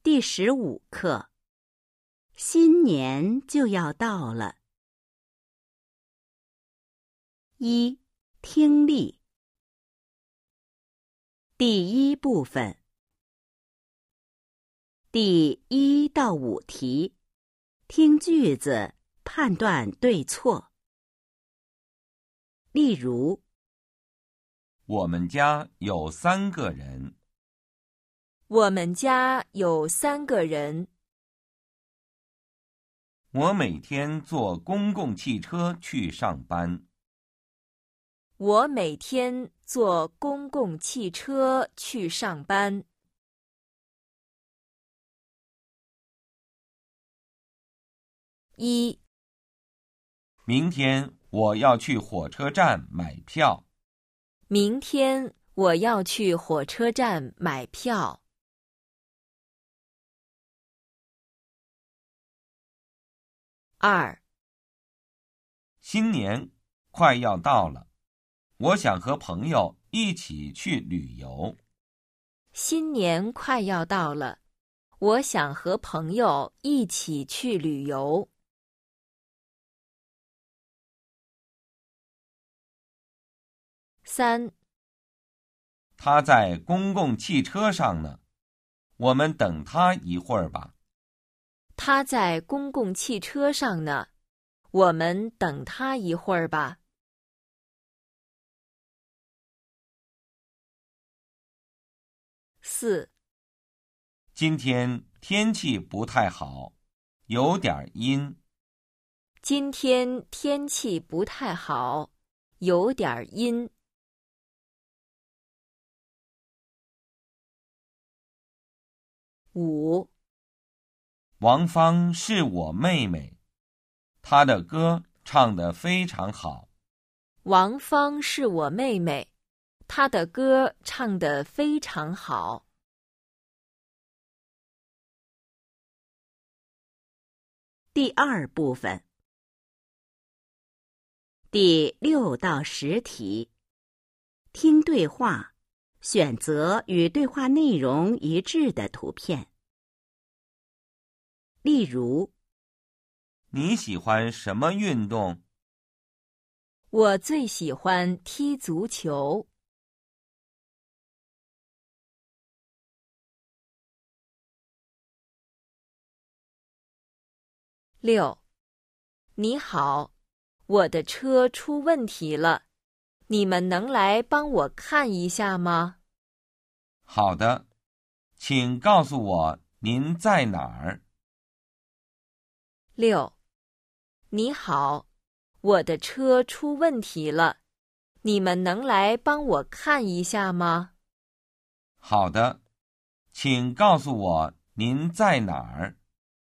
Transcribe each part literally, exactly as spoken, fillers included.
第十五课，新年就要到了。一、听力。第一部分，第一到五题，听句子，判断对错。例如， 我们家有三个人。 我们家有三个人。 我每天坐公共汽车去上班。 我每天坐公共汽车去上班。一、 明天我要去火车站买票。 明天我要去火车站买票。二、 新年快要到了，我想和朋友一起去旅游。 新年快要到了，我想和朋友一起去旅游。三、 他在公共汽车上呢，我们等他一会儿吧。 他在公共汽车上呢，我们等他一会儿吧。四、 今天天气不太好，有点阴。 今天天气不太好，有点阴。五、 王芳是我妹妹，她的歌唱得非常好。 王芳是我妹妹，她的歌唱得非常好。 第二部分，第六到十题，听对话，选择与对话内容一致的图片。例如， 你喜欢什么运动？ 我最喜欢踢足球。六，你好，我的车出问题了，你们能来帮我看一下吗？ 好的，请告诉我您在哪儿。 六，你好，我的车出问题了，你们能来帮我看一下吗？ 好的，请告诉我您在哪儿。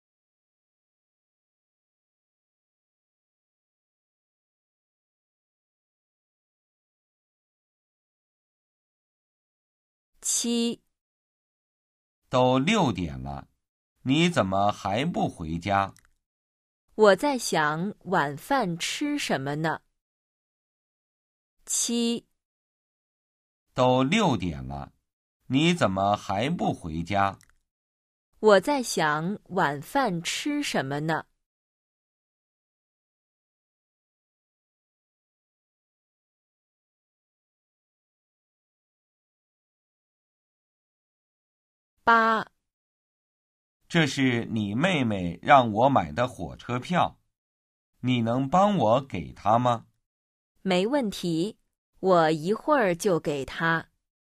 七， 都六点了，你怎么还不回家？ 我在想晚饭吃什么呢？七， 都六点了，你怎么还不回家？ 我在想晚饭吃什么呢？八， 这是你妹妹让我买的火车票，你能帮我给她吗？ 没问题，我一会儿就给她。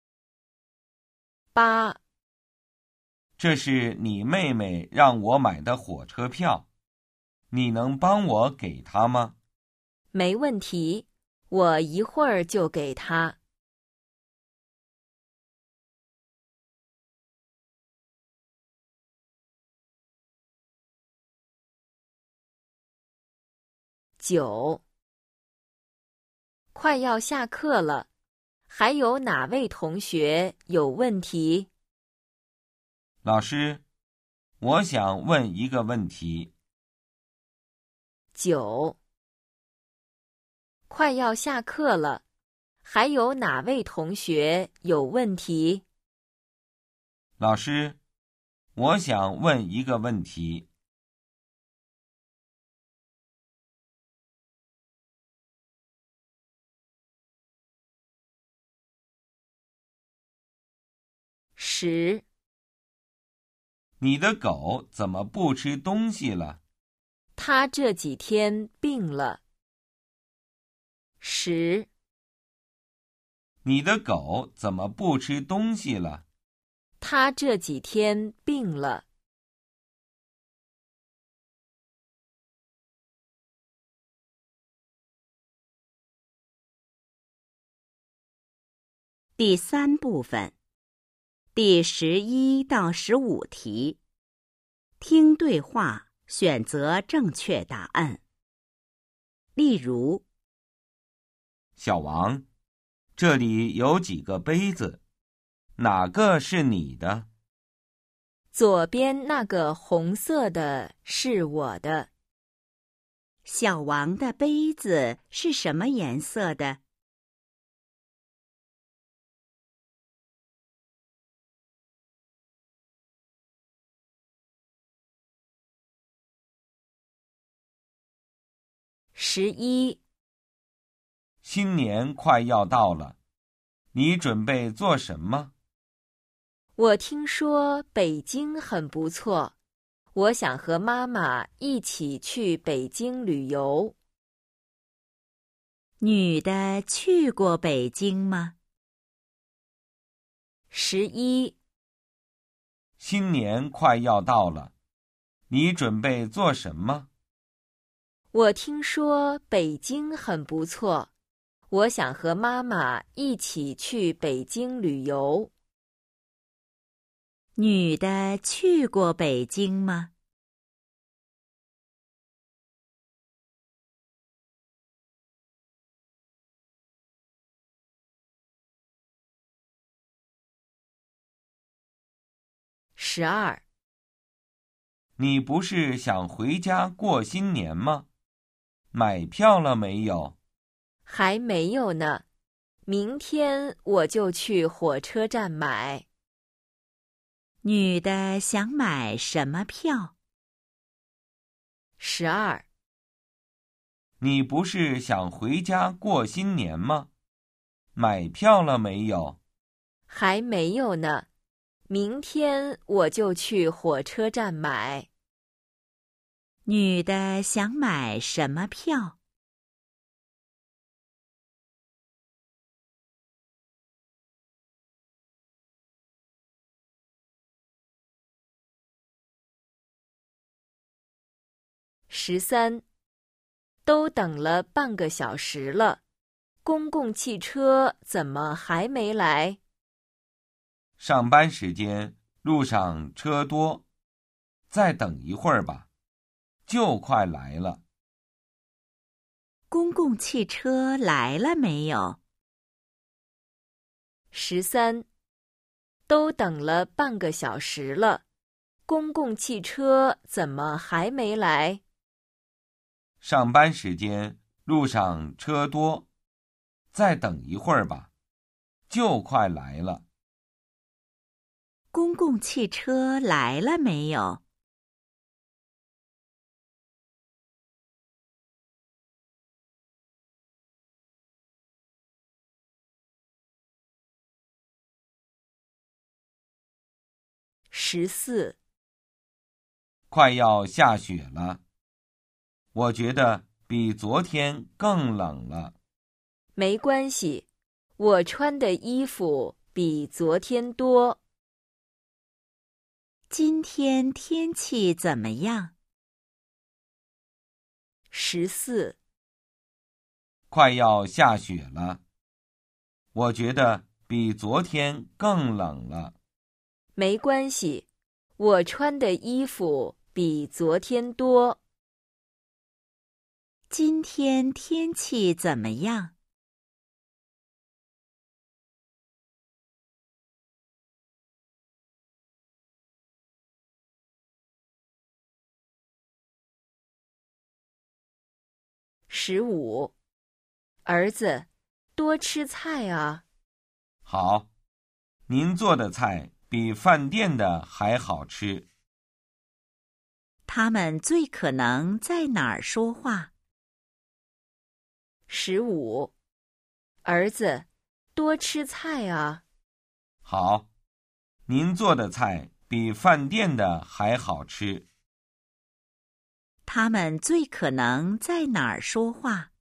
八， 这是你妹妹让我买的火车票，你能帮我给她吗？ 没问题，我一会儿就给她。九，快要下课了，还有哪位同学有问题？ 老师，我想问一个问题。 九，快要下课了，还有哪位同学有问题？ 老师， 我想问一个问题。 十。 你的狗怎么不吃东西了？ 它这几天病了。十。 你的狗怎么不吃东西了？ 它这几天病了。 第三部分，第十一到十五题，听对话，选择正确答案。例如， 小王，这里有几个杯子，哪个是你的？ 左边那个红色的是我的。 小王的杯子是什么颜色的？ 十一。 新年快要到了，你准备做什么？ 我听说北京很不错，我想和妈妈一起去北京旅游。 女的去过北京吗？ 十一。 新年快要到了，你准备做什么？ 我听说北京很不错，我想和妈妈一起去北京旅游。 女的去过北京吗？ 十二。 你不是想回家过新年吗？买票了没有？ 还没有呢，明天我就去火车站买。 女的想买什么票？ 十二。 你不是想回家过新年吗？买票了没有？ 还没有呢，明天我就去火车站买。 女的想买什么票？ 十三。都等了半个小时了，公共汽车怎么还没来？ 上班时间，路上车多，再等一会儿吧，就快来了。 公共汽车来了没有？ 十三。都等了半个小时了，公共汽车怎么还没来？ 上班时间，路上车多，再等一会儿吧，就快来了。 公共汽车来了没有？ 十四。 快要下雪了，我觉得比昨天更冷了。 没关系，我穿的衣服比昨天多。 今天天气怎么样？ 十四。 快要下雪了，我觉得比昨天更冷了。 没关系，我穿的衣服比昨天多。 今天天气怎么样？ 十五。儿子，多吃菜啊。 好，您做的菜比饭店的还好吃。 他们最可能在哪儿说话？ 十五，儿子，多吃菜啊。 好，您做的菜比饭店的还好吃。 他们最可能在哪儿说话？